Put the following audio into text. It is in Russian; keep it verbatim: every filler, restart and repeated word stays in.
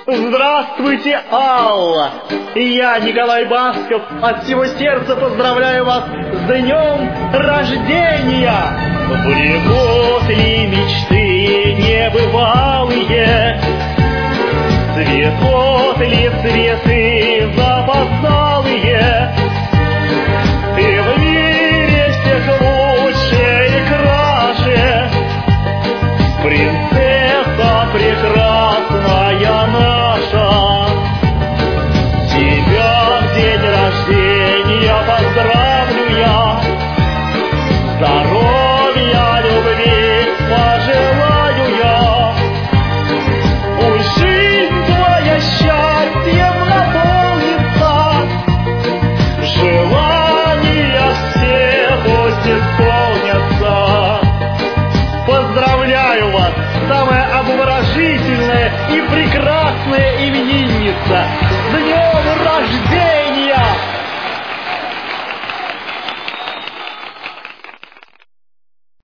Здравствуйте, Алла! Я, Николай Басков, от всего сердца поздравляю вас с днем рождения! Влекут ли мечты небывалые? Цветут ли цветы запоздалые? И в мире всех лучше и краше принцесса прекрасная наша. Тебя в день рождения поздравлю я, здоровья, любви пожелаю я. Пусть жизнь твоя счастьем наполнится, желания все пусть исполнятся. Поздравляю вас, самое обворожительное и прекрасное